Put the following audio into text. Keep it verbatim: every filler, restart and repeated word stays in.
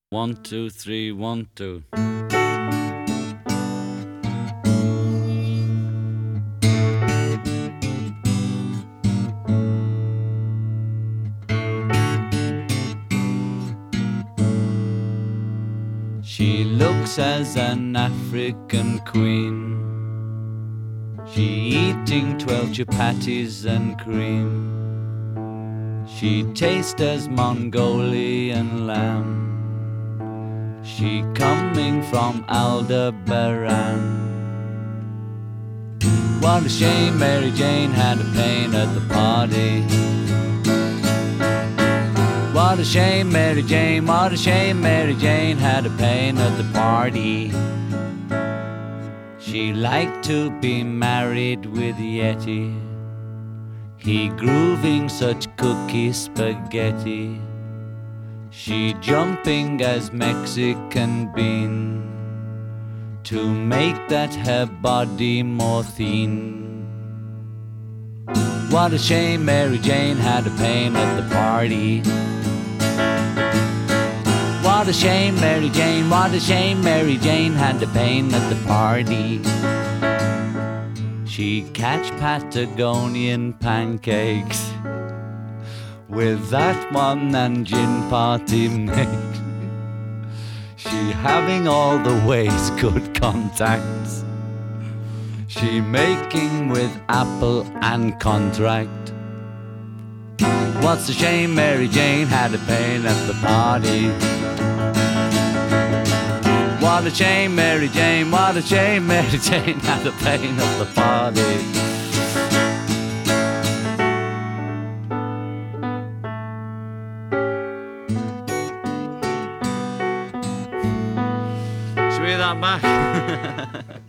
One, two, three, one, two. She looks as an African queen. She eating twelve chapatis and cream. She tastes as Mongolian lamb. She coming from Aldebaran. What a shame Mary Jane had a pain at the party. What a shame Mary Jane, what a shame Mary Jane had a pain at the party. She liked to be married with Yeti. He grooving such cookie spaghetti. She jumping as Mexican bean to make that her body more thin. What a shame Mary Jane had a pain at the party. What a shame Mary Jane, what a shame Mary Jane had a pain at the party. She catch Patagonian pancakes with that one and gin party mix. She having all the ways good contacts. She making with Apple and contract. What's a shame Mary Jane had a pain at the party. What a shame Mary Jane, what a shame Mary Jane had a pain at the party. Should we hear that back?